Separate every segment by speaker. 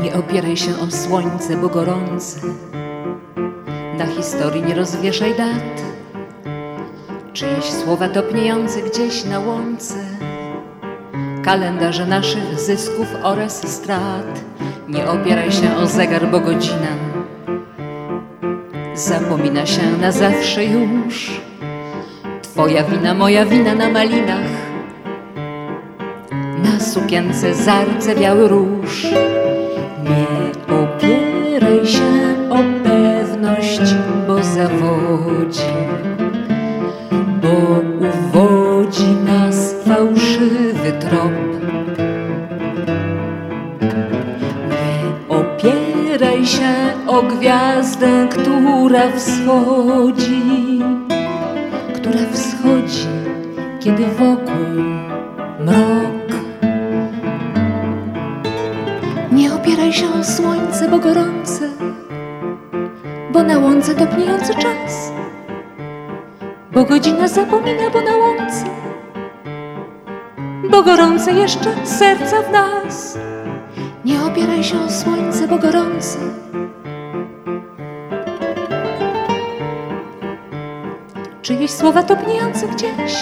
Speaker 1: Nie opieraj się o słońce, bo gorące. Na historii nie rozwieszaj dat. Czyjeś słowa topniejące gdzieś na łące. Kalendarze naszych zysków oraz strat. Nie opieraj się o zegar, bo godzina zapomina się na zawsze już. Twoja wina, moja wina na malinach. Na sukience zardzewiały róż. Nie opieraj się o pewność, bo zawodzi, bo uwodzi nas fałszywy trop. Nie opieraj się o gwiazdę, która wschodzi, kiedy wokół mrok. Nie opieraj się o słońce, bo gorące, bo na łące topniejący czas, bo godzina zapomina, bo na łące, bo gorące jeszcze serca w nas. Nie opieraj się o słońce, bo gorące. Czyjeś słowa topniejące gdzieś.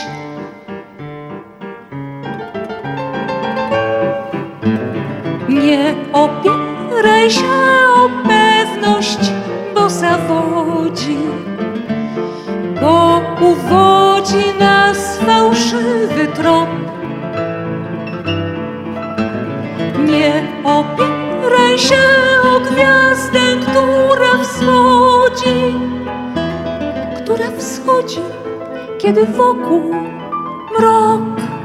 Speaker 1: Nie opieraj się o pewność, bo zawodzi, bo uwodzi nas fałszywy trop. Nie opieraj się o gwiazdę, która wschodzi, kiedy wokół mrok.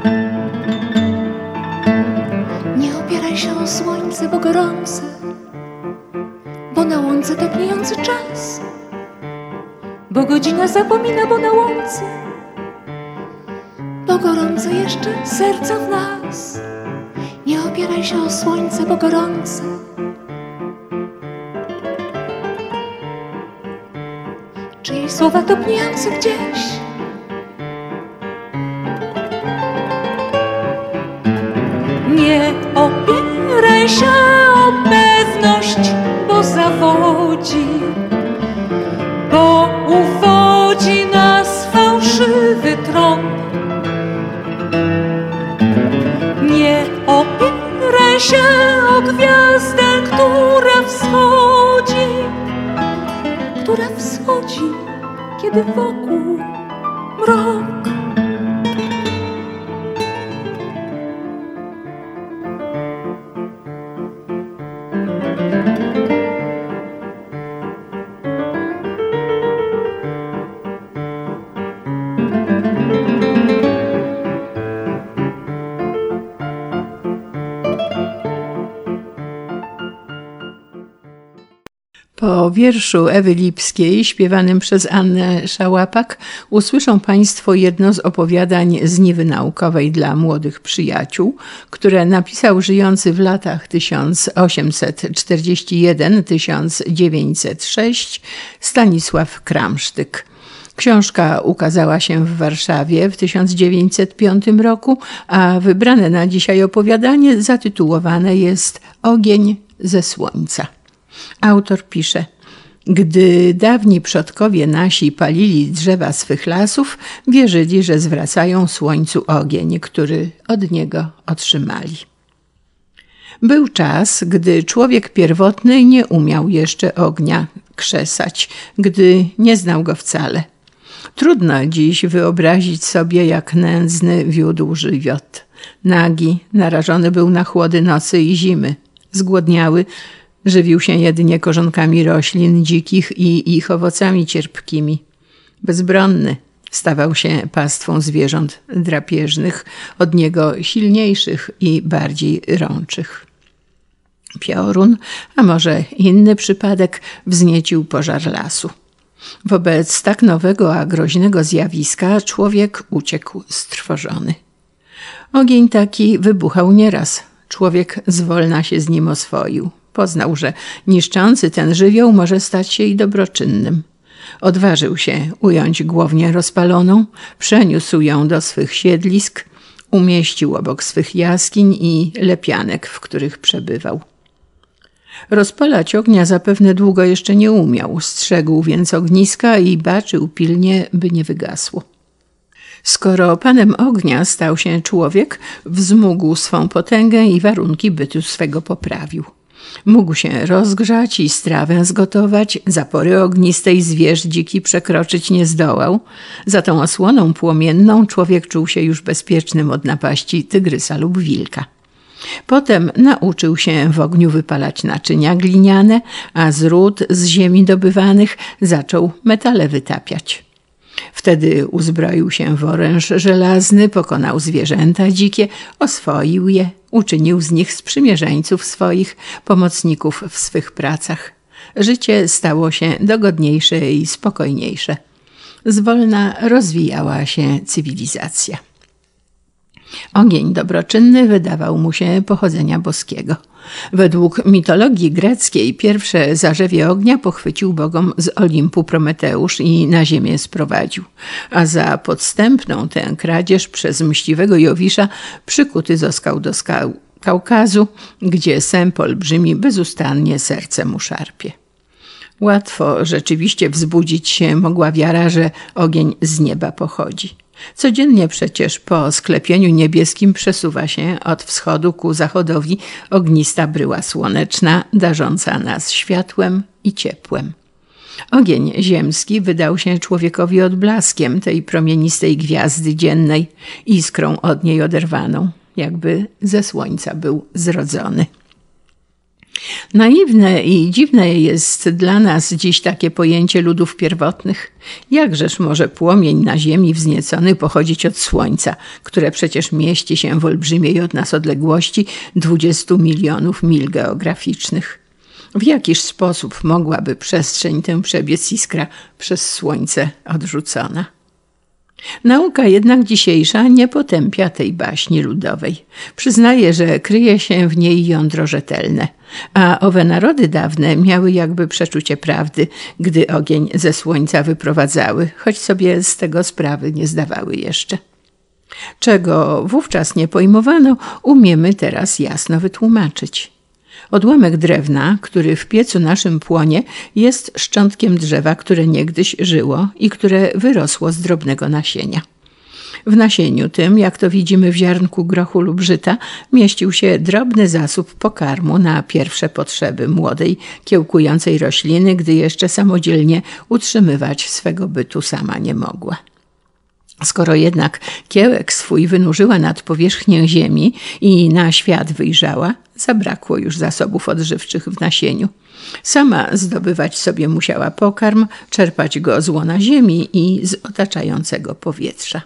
Speaker 1: Nie opieraj się o słońce, bo gorące, bo na łące topniejący czas, bo godzina zapomina, bo na łące, bo gorące jeszcze serca w nas. Nie opieraj się o słońce, bo gorące. Czyjeś słowa topniejące gdzieś. Nie opieraj się o pewność, bo zawodzi, bo uwodzi nas fałszywy trop. Nie opieraj się o gwiazdę, która wschodzi, kiedy wokół mrok.
Speaker 2: Po wierszu Ewy Lipskiej, śpiewanym przez Annę Szałapak, usłyszą Państwo jedno z opowiadań z Niwy Naukowej dla młodych przyjaciół, które napisał żyjący w latach 1841-1906 Stanisław Kramsztyk. Książka ukazała się w Warszawie w 1905 roku, a wybrane na dzisiaj opowiadanie zatytułowane jest Ogień ze słońca. Autor pisze: gdy dawni przodkowie nasi palili drzewa swych lasów, wierzyli, że zwracają słońcu ogień, który od niego otrzymali. Był czas, gdy człowiek pierwotny nie umiał jeszcze ognia krzesać, gdy nie znał go wcale. Trudno dziś wyobrazić sobie, jak nędzny wiódł żywot. Nagi, narażony był na chłody nocy i zimy. Zgłodniały, żywił się jedynie korzonkami roślin dzikich i ich owocami cierpkimi. Bezbronny stawał się pastwą zwierząt drapieżnych, od niego silniejszych i bardziej rączych. Piorun, a może inny przypadek, wzniecił pożar lasu. Wobec tak nowego, a groźnego zjawiska człowiek uciekł strwożony. Ogień taki wybuchał nieraz. Człowiek zwolna się z nim oswoił. Poznał, że niszczący ten żywioł może stać się i dobroczynnym. Odważył się ująć głownię rozpaloną, przeniósł ją do swych siedlisk, umieścił obok swych jaskiń i lepianek, w których przebywał. Rozpalać ognia zapewne długo jeszcze nie umiał, strzegł więc ogniska i baczył pilnie, by nie wygasło. Skoro panem ognia stał się człowiek, wzmógł swą potęgę i warunki bytu swego poprawił. Mógł się rozgrzać i strawę zgotować, zapory ognistej zwierz dziki przekroczyć nie zdołał. Za tą osłoną płomienną człowiek czuł się już bezpiecznym od napaści tygrysa lub wilka. Potem nauczył się w ogniu wypalać naczynia gliniane, a z ród z ziemi dobywanych zaczął metale wytapiać. Wtedy uzbroił się w oręż żelazny, pokonał zwierzęta dzikie, oswoił je, uczynił z nich sprzymierzeńców swoich, pomocników w swych pracach. Życie stało się dogodniejsze i spokojniejsze. Zwolna rozwijała się cywilizacja. Ogień dobroczynny wydawał mu się pochodzenia boskiego. Według mitologii greckiej pierwsze zarzewie ognia pochwycił bogom z Olimpu Prometeusz i na ziemię sprowadził, a za podstępną tę kradzież przez mściwego Jowisza przykuty został do skał Kaukazu, gdzie sęp olbrzymi bezustannie serce mu szarpie. Łatwo rzeczywiście wzbudzić się mogła wiara, że ogień z nieba pochodzi. Codziennie przecież po sklepieniu niebieskim przesuwa się od wschodu ku zachodowi ognista bryła słoneczna, darząca nas światłem i ciepłem. Ogień ziemski wydał się człowiekowi odblaskiem tej promienistej gwiazdy dziennej, iskrą od niej oderwaną, jakby ze słońca był zrodzony. Naiwne i dziwne jest dla nas dziś takie pojęcie ludów pierwotnych. Jakżeż może płomień na ziemi wzniecony pochodzić od słońca, które przecież mieści się w olbrzymiej od nas odległości 20 milionów mil geograficznych? W jakiż sposób mogłaby przestrzeń tę przebiec iskra przez słońce odrzucona? Nauka jednak dzisiejsza nie potępia tej baśni ludowej. Przyznaje, że kryje się w niej jądro rzetelne, a owe narody dawne miały jakby przeczucie prawdy, gdy ogień ze słońca wyprowadzały, choć sobie z tego sprawy nie zdawały jeszcze. Czego wówczas nie pojmowano, umiemy teraz jasno wytłumaczyć. Odłamek drewna, który w piecu naszym płonie, jest szczątkiem drzewa, które niegdyś żyło i które wyrosło z drobnego nasienia. W nasieniu tym, jak to widzimy w ziarnku grochu lub żyta, mieścił się drobny zasób pokarmu na pierwsze potrzeby młodej, kiełkującej rośliny, gdy jeszcze samodzielnie utrzymywać swego bytu sama nie mogła. Skoro jednak kiełek swój wynurzyła nad powierzchnię ziemi i na świat wyjrzała, zabrakło już zasobów odżywczych w nasieniu. Sama zdobywać sobie musiała pokarm, czerpać go z łona ziemi i z otaczającego powietrza.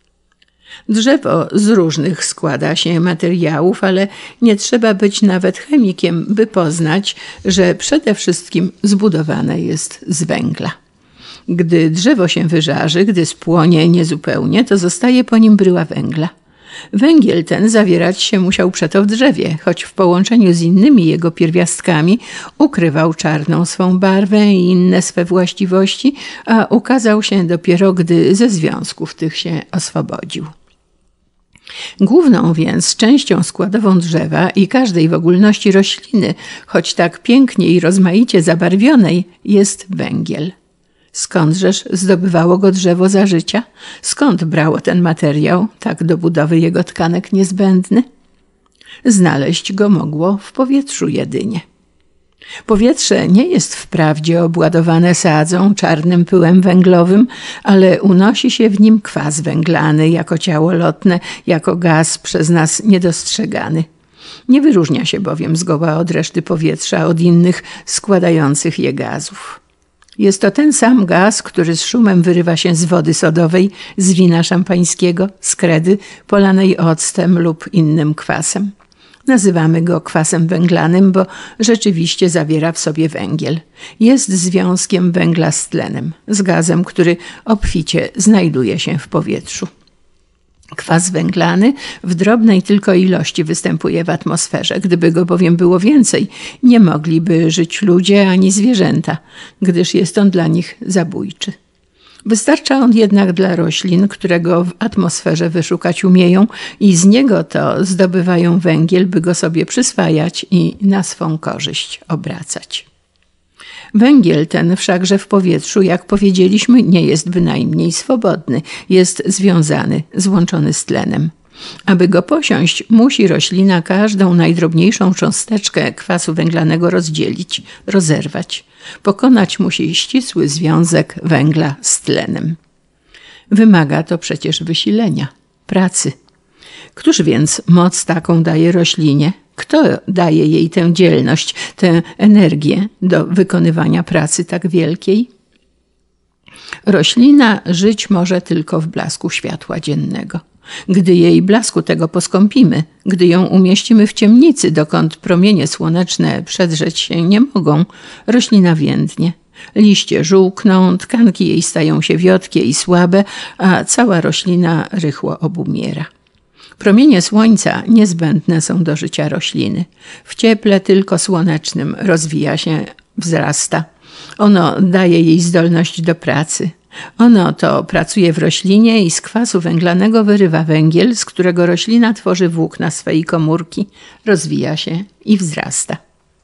Speaker 2: Drzewo z różnych składa się materiałów, ale nie trzeba być nawet chemikiem, by poznać, że przede wszystkim zbudowane jest z węgla. Gdy drzewo się wyżarzy, gdy spłonie niezupełnie, to zostaje po nim bryła węgla. Węgiel ten zawierać się musiał przeto w drzewie, choć w połączeniu z innymi jego pierwiastkami ukrywał czarną swą barwę i inne swe właściwości, a ukazał się dopiero, gdy ze związków tych się oswobodził. Główną więc częścią składową drzewa i każdej w ogólności rośliny, choć tak pięknie i rozmaicie zabarwionej, jest węgiel. Skądżeż zdobywało go drzewo za życia? Skąd brało ten materiał, tak do budowy jego tkanek niezbędny? Znaleźć go mogło w powietrzu jedynie. Powietrze nie jest wprawdzie obładowane sadzą, czarnym pyłem węglowym, ale unosi się w nim kwas węglany jako ciało lotne, jako gaz przez nas niedostrzegany. Nie wyróżnia się bowiem zgoła od reszty powietrza, od innych składających je gazów. Jest to ten sam gaz, który z szumem wyrywa się z wody sodowej, z wina szampańskiego, z kredy polanej octem lub innym kwasem. Nazywamy go kwasem węglanym, bo rzeczywiście zawiera w sobie węgiel. Jest związkiem węgla z tlenem, z gazem, który obficie znajduje się w powietrzu. Kwas węglany w drobnej tylko ilości występuje w atmosferze. Gdyby go bowiem było więcej, nie mogliby żyć ludzie ani zwierzęta, gdyż jest on dla nich zabójczy. Wystarcza on jednak dla roślin, którego w atmosferze wyszukać umieją i z niego to zdobywają węgiel, by go sobie przyswajać i na swą korzyść obracać. Węgiel ten wszakże w powietrzu, jak powiedzieliśmy, nie jest bynajmniej swobodny, jest związany, złączony z tlenem. Aby go posiąść, musi roślina każdą najdrobniejszą cząsteczkę kwasu węglanego rozdzielić, rozerwać. Pokonać musi ścisły związek węgla z tlenem. Wymaga to przecież wysilenia, pracy. Któż więc moc taką daje roślinie? Kto daje jej tę dzielność, tę energię do wykonywania pracy tak wielkiej? Roślina żyć może tylko w blasku światła dziennego. Gdy jej blasku tego poskąpimy, gdy ją umieścimy w ciemnicy, dokąd promienie słoneczne przedrzeć się nie mogą, roślina więdnie. Liście żółkną, tkanki jej stają się wiotkie i słabe, a cała roślina rychło obumiera. Promienie słońca niezbędne są do życia rośliny. W cieple tylko słonecznym rozwija się, wzrasta. Ono daje jej zdolność do pracy. Ono to pracuje w roślinie i z kwasu węglanego wyrywa węgiel, z którego roślina tworzy włókna swej komórki, rozwija się i wzrasta.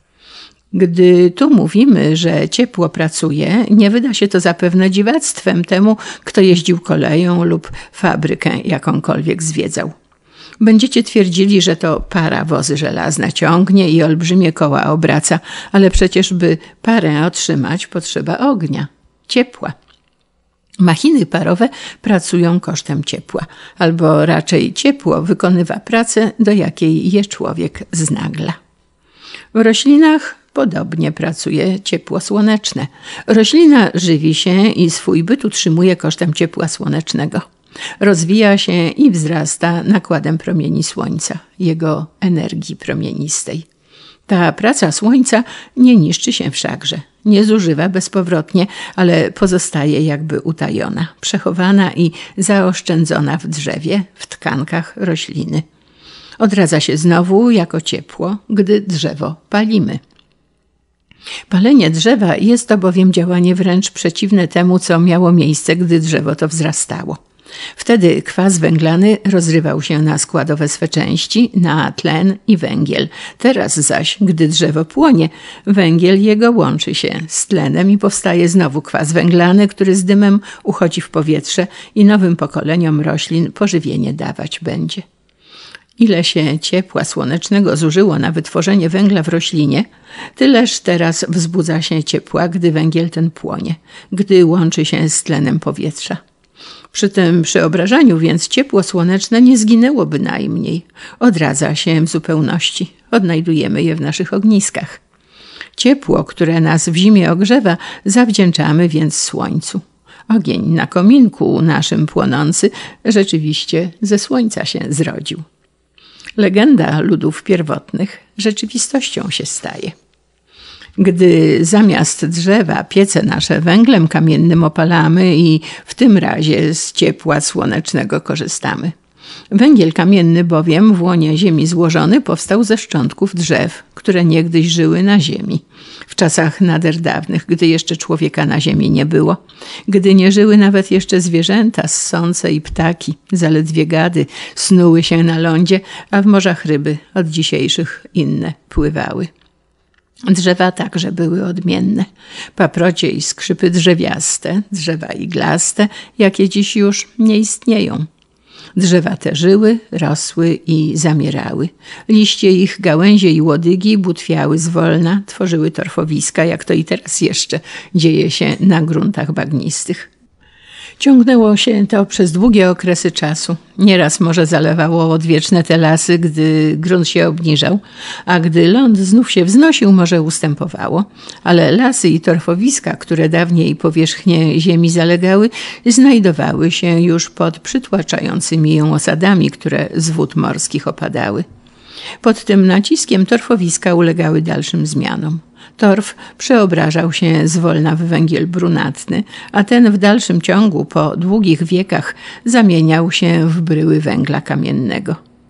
Speaker 2: Gdy tu mówimy, że ciepło pracuje, nie wyda się to zapewne dziwactwem temu, kto jeździł koleją lub fabrykę jakąkolwiek zwiedzał. Będziecie twierdzili, że to para wozy żelazne ciągnie i olbrzymie koła obraca, ale przecież by parę otrzymać potrzeba ognia, ciepła. Machiny parowe pracują kosztem ciepła, albo raczej ciepło wykonywa pracę, do jakiej je człowiek znagla. W roślinach podobnie pracuje ciepło słoneczne. Roślina żywi się i swój byt utrzymuje kosztem ciepła słonecznego. Rozwija się i wzrasta nakładem promieni słońca, jego energii promienistej. Ta praca słońca nie niszczy się wszakże, nie zużywa bezpowrotnie, ale pozostaje jakby utajona, przechowana i zaoszczędzona w drzewie, w tkankach rośliny. Odradza się znowu jako ciepło, gdy drzewo palimy. Palenie drzewa jest to bowiem działanie wręcz przeciwne temu, co miało miejsce, gdy drzewo to wzrastało. Wtedy kwas węglany rozrywał się na składowe swe części, na tlen i węgiel. Teraz zaś, gdy drzewo płonie, węgiel jego łączy się z tlenem i powstaje znowu kwas węglany, który z dymem uchodzi w powietrze i nowym pokoleniom roślin pożywienie dawać będzie. Ile się ciepła słonecznego zużyło na wytworzenie węgla w roślinie, tyleż teraz wzbudza się ciepła, gdy węgiel ten płonie, gdy łączy się z tlenem powietrza. Przy tym przeobrażaniu więc ciepło słoneczne nie zginęło bynajmniej. Odradza się w zupełności. Odnajdujemy je w naszych ogniskach. Ciepło, które nas w zimie ogrzewa, zawdzięczamy więc słońcu. Ogień na kominku naszym płonący rzeczywiście ze słońca się zrodził. Legenda ludów pierwotnych rzeczywistością się staje. Gdy zamiast drzewa piece nasze węglem kamiennym opalamy i w tym razie z ciepła słonecznego korzystamy. Węgiel kamienny bowiem w łonie ziemi złożony powstał ze szczątków drzew, które niegdyś żyły na ziemi. W czasach nader dawnych, gdy jeszcze człowieka na ziemi nie było, gdy nie żyły nawet jeszcze zwierzęta ssące i ptaki, zaledwie gady snuły się na lądzie, a w morzach ryby od dzisiejszych inne pływały. Drzewa także były odmienne. Paprocie i skrzypy drzewiaste, drzewa iglaste, jakie dziś już nie istnieją. Drzewa te żyły, rosły i zamierały. Liście ich, gałęzie i łodygi butwiały zwolna, tworzyły torfowiska, jak to i teraz jeszcze dzieje się na gruntach bagnistych. Ciągnęło się to przez długie okresy czasu. Nieraz morze zalewało odwieczne te lasy, gdy grunt się obniżał, a gdy ląd znów się wznosił, morze ustępowało. Ale lasy i torfowiska, które dawniej powierzchnię ziemi zalegały, znajdowały się już pod przytłaczającymi ją osadami, które z wód morskich opadały. Pod tym naciskiem torfowiska ulegały dalszym zmianom. Torf przeobrażał się zwolna w węgiel brunatny, a ten w dalszym ciągu po długich wiekach zamieniał się w bryły węgla kamiennego.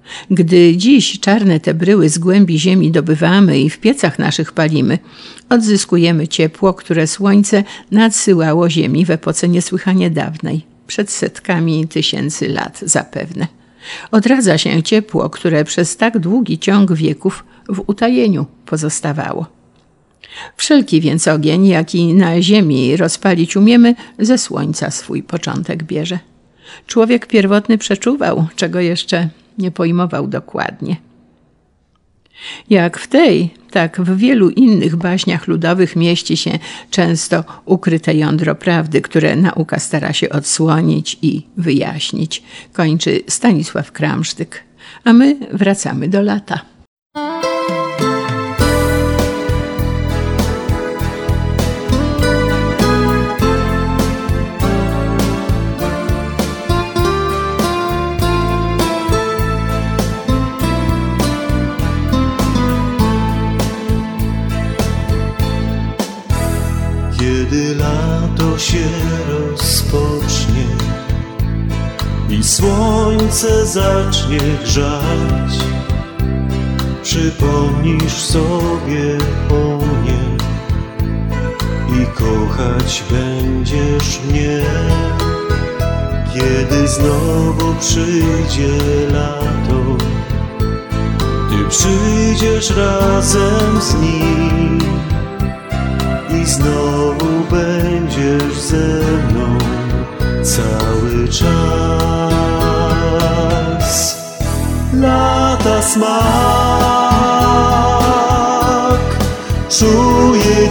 Speaker 2: Gdy dziś czarne te bryły z głębi ziemi dobywamy i w piecach naszych palimy, odzyskujemy ciepło, które słońce nadsyłało ziemi w epoce niesłychanie dawnej, przed setkami tysięcy lat zapewne. Odradza się ciepło, które przez tak długi ciąg wieków w utajeniu pozostawało. Wszelki więc ogień, jaki na ziemi rozpalić umiemy, ze słońca swój początek bierze. Człowiek pierwotny przeczuwał, czego jeszcze nie pojmował dokładnie. Jak w tej, tak w wielu innych baśniach ludowych mieści się często ukryte jądro prawdy, które nauka stara się odsłonić i wyjaśnić. Kończy Stanisław Kramsztyk, a my wracamy do lata.
Speaker 3: Kiedy lato się rozpocznie i słońce zacznie grzać, przypomnisz sobie o mnie i kochać będziesz mnie. Kiedy znowu przyjdzie lato, ty przyjdziesz razem z nim i znowu będziesz ze mną cały czas. Lata smak czuję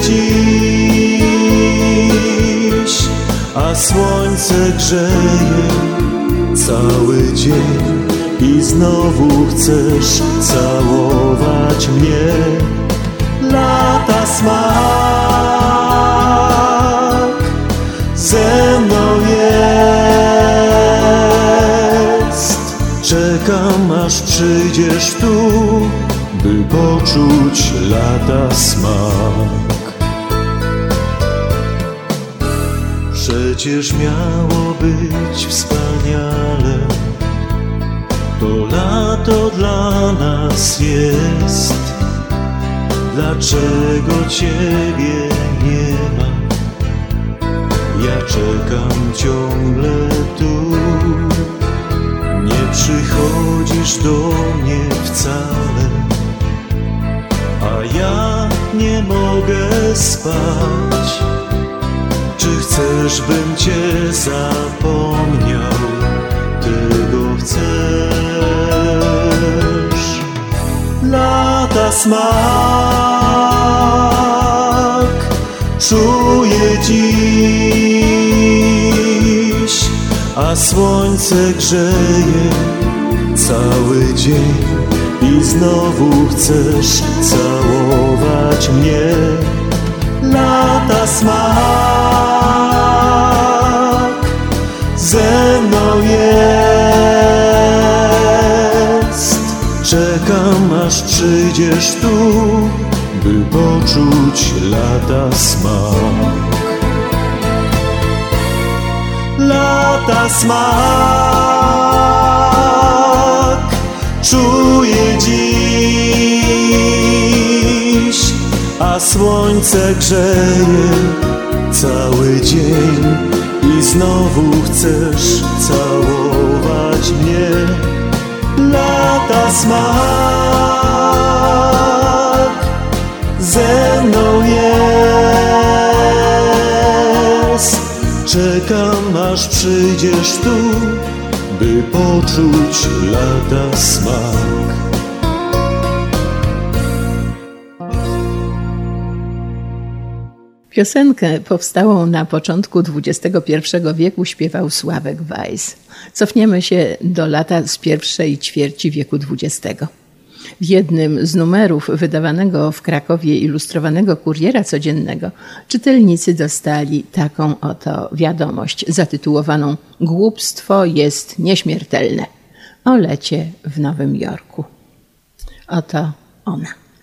Speaker 3: dziś, a słońce grzeje cały dzień i znowu chcesz całować mnie. Lata smak ze mną jest. Czekam, aż przyjdziesz tu, by poczuć lata smak. Przecież miało być wspaniale, to lato dla nas jest. Dlaczego ciebie nie ma? Ja czekam ciągle tu. Nie przychodzisz do mnie wcale, a ja nie mogę spać. Czy chcesz, bym cię zapomniał? Tego chcesz. Lata smak czuję dziś, a słońce grzeje cały dzień i znowu chcesz całować mnie. Lata smak ze mną jest. Czekam, aż przyjdziesz tu, by poczuć lata smak. Lata smak czuję dziś, a słońce grzeje cały dzień i znowu chcesz całować mnie. Lata smak ze mną jest. Czekam, aż przyjdziesz tu, by poczuć lata smak.
Speaker 2: Piosenkę powstałą na początku XXI wieku śpiewał Sławek Weiss. Cofniemy się do lata z pierwszej ćwierci wieku XX. W jednym z numerów wydawanego w Krakowie ilustrowanego Kuriera Codziennego czytelnicy dostali taką oto wiadomość zatytułowaną „Głupstwo jest nieśmiertelne” o lecie w Nowym Jorku. Oto ona.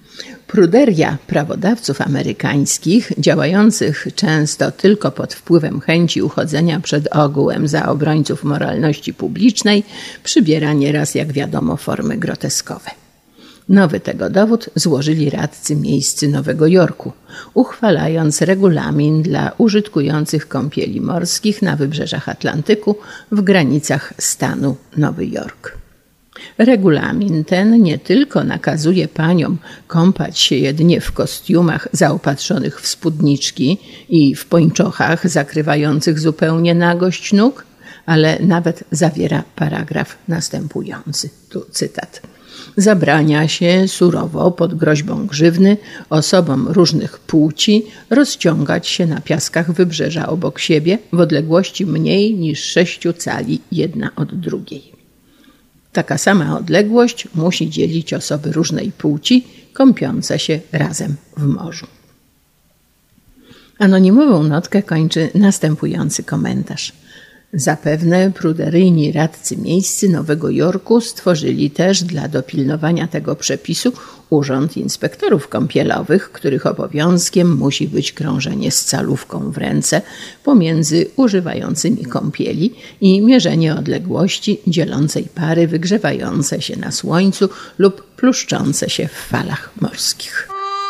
Speaker 2: Pruderia prawodawców amerykańskich, działających często tylko pod wpływem chęci uchodzenia przed ogółem za obrońców moralności publicznej, przybiera nieraz, jak wiadomo, formy groteskowe. Nowy tego dowód złożyli radcy miejscy Nowego Jorku, uchwalając regulamin dla użytkujących kąpieli morskich na wybrzeżach Atlantyku w granicach stanu Nowy Jork. Regulamin ten nie tylko nakazuje paniom kąpać się jedynie w kostiumach zaopatrzonych w spódniczki i w pończochach zakrywających zupełnie nagość nóg, ale nawet zawiera paragraf następujący. Tu cytat. Zabrania się surowo pod groźbą grzywny osobom różnych płci rozciągać się na piaskach wybrzeża obok siebie w odległości mniej niż 6 cali jedna od drugiej. Taka sama odległość musi dzielić osoby różnej płci kąpiące się razem w morzu. Anonimową notkę kończy następujący komentarz. Zapewne pruderyjni radcy miejscy Nowego Jorku stworzyli też dla dopilnowania tego przepisu Urząd Inspektorów Kąpielowych, których obowiązkiem musi być krążenie z calówką w ręce pomiędzy używającymi kąpieli i mierzenie odległości dzielącej pary wygrzewające się na słońcu lub pluszczące się w falach morskich.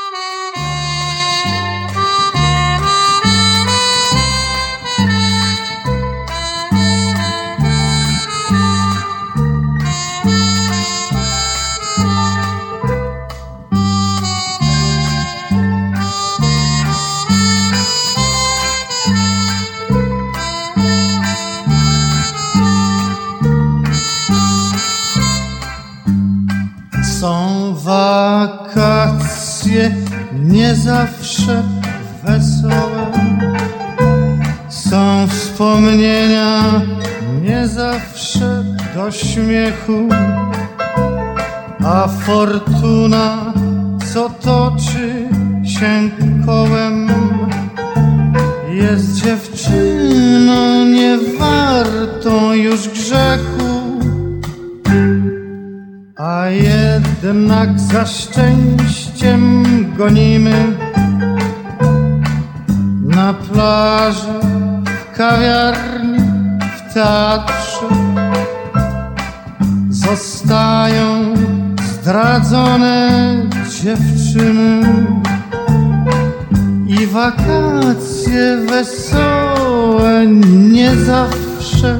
Speaker 4: Są wakacje nie zawsze wesołe, są wspomnienia nie zawsze do śmiechu, a fortuna, co toczy się kołem, jest dziewczyną niewartą już grzechu. A jednak za szczęściem gonimy na plaży, w kawiarni, w teatrze. Zostają zdradzone dziewczyny i wakacje wesołe nie zawsze.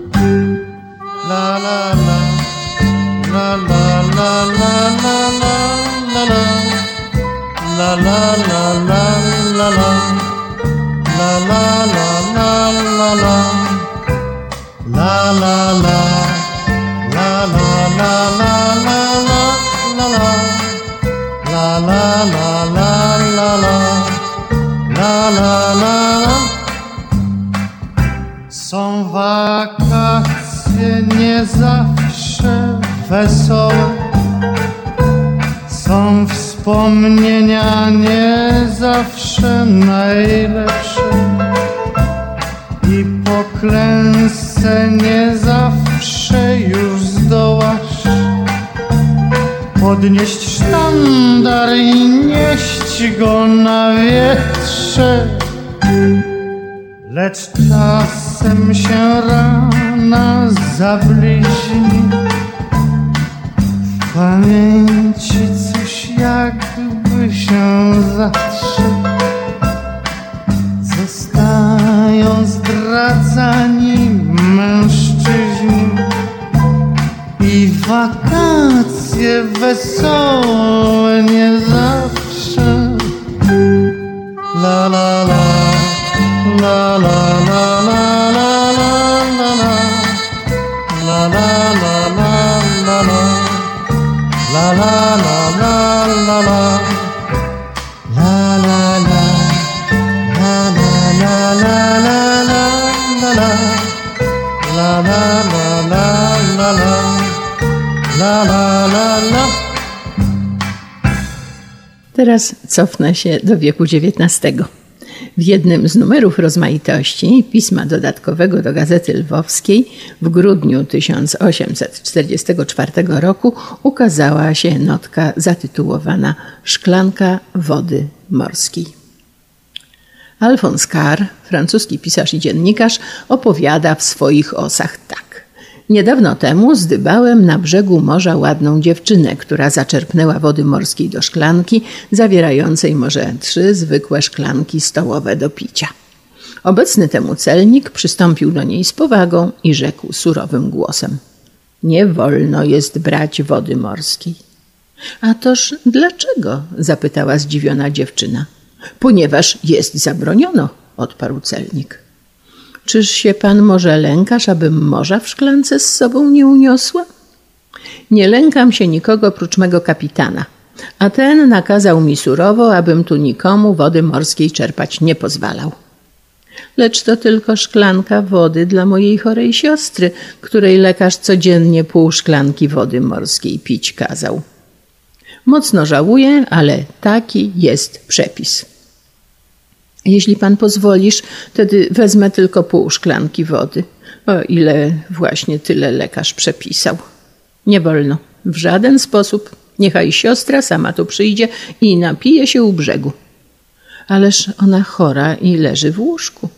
Speaker 4: La la la. La la la la la la la la la la la la la la la la la la la la. Są wakacje nie zawsze wesołe, są wspomnienia nie zawsze najlepsze i po klęsce nie zawsze już zdołasz podnieść sztandar i nieść go na wietrze. Lecz czasem się rana zabliźni, w pamięci coś jakby się zatrzy. Zostają zdradzani mężczyźni i wakacje wesołe nie zawsze. La la la. La la la la la la la la la la la la la la la la la.
Speaker 2: Teraz cofnę się do wieku XIX. W jednym z numerów Rozmaitości, pisma dodatkowego do Gazety Lwowskiej, w grudniu 1844 roku ukazała się notka zatytułowana Szklanka wody morskiej. Alphonse Karr, francuski pisarz i dziennikarz, opowiada w swoich osach tak. Niedawno temu zdybałem na brzegu morza ładną dziewczynę, która zaczerpnęła wody morskiej do szklanki, zawierającej może 3 zwykłe szklanki stołowe do picia. Obecny temu celnik przystąpił do niej z powagą i rzekł surowym głosem: nie wolno jest brać wody morskiej. A toż dlaczego? Zapytała zdziwiona dziewczyna. Ponieważ jest zabroniono, odparł celnik. Czyż się pan może lękasz, abym morza w szklance z sobą nie uniosła? Nie lękam się nikogo prócz mego kapitana, a ten nakazał mi surowo, abym tu nikomu wody morskiej czerpać nie pozwalał. Lecz to tylko szklanka wody dla mojej chorej siostry, której lekarz codziennie pół szklanki wody morskiej pić kazał. Mocno żałuję, ale taki jest przepis. Jeśli pan pozwolisz, wtedy wezmę tylko pół szklanki wody, o ile właśnie tyle lekarz przepisał. Nie wolno, w żaden sposób. Niechaj siostra sama tu przyjdzie i napije się u brzegu. Ależ ona chora i leży w łóżku.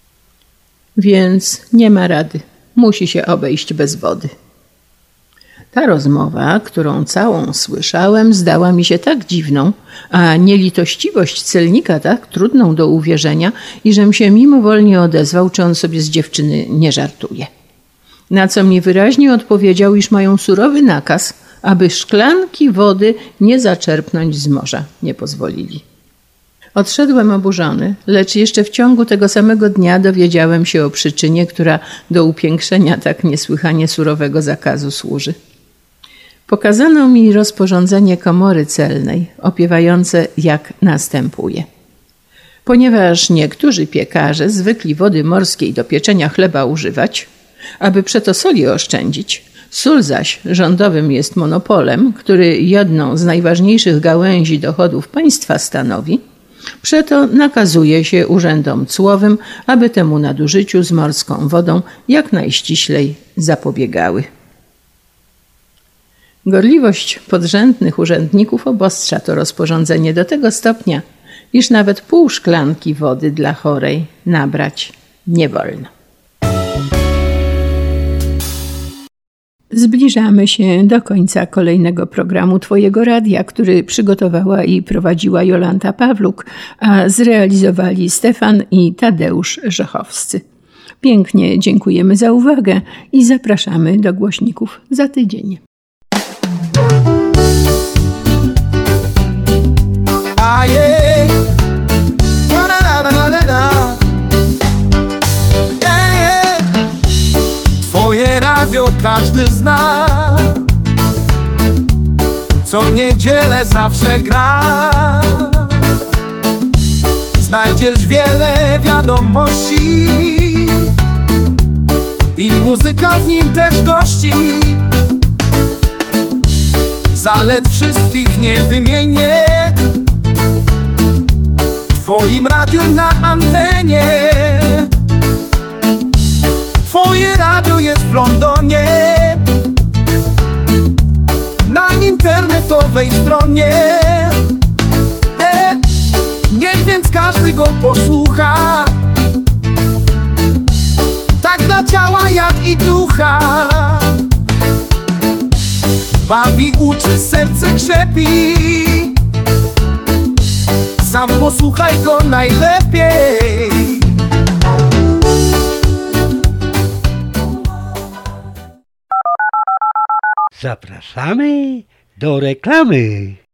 Speaker 2: Więc nie ma rady, musi się obejść bez wody. Ta rozmowa, którą całą słyszałem, zdała mi się tak dziwną, a nielitościwość celnika tak trudną do uwierzenia, iżem się mimowolnie odezwał, czy on sobie z dziewczyny nie żartuje. Na co mi wyraźnie odpowiedział, iż mają surowy nakaz, aby szklanki wody nie zaczerpnąć z morza nie pozwolili. Odszedłem oburzony, lecz jeszcze w ciągu tego samego dnia dowiedziałem się o przyczynie, która do upiększenia tak niesłychanie surowego zakazu służy. Pokazano mi rozporządzenie komory celnej, opiewające jak następuje. Ponieważ niektórzy piekarze zwykli wody morskiej do pieczenia chleba używać, aby przeto soli oszczędzić, sól zaś rządowym jest monopolem, który jedną z najważniejszych gałęzi dochodów państwa stanowi, przeto nakazuje się urzędom cłowym, aby temu nadużyciu z morską wodą jak najściślej zapobiegały. Gorliwość podrzędnych urzędników obostrza to rozporządzenie do tego stopnia, iż nawet pół szklanki wody dla chorej nabrać nie wolno. Zbliżamy się do końca kolejnego programu Twojego Radia, który przygotowała i prowadziła Jolanta Pawluk, a zrealizowali Stefan i Tadeusz Rzechowscy. Pięknie dziękujemy za uwagę i zapraszamy do głośników za tydzień.
Speaker 5: Twoje radio każdy zna, co niedzielę zawsze gra. Znajdziesz wiele wiadomości i muzyka w nim też gości. Zalet wszystkich nie wymienię, w twoim radiu na antenie. Twoje radio jest w Londonie, na internetowej stronie. Niech więc każdy go posłucha, tak dla ciała jak i ducha. Bawi, uczy, serce krzepi, sam posłuchaj go najlepiej.
Speaker 6: Zapraszamy do reklamy.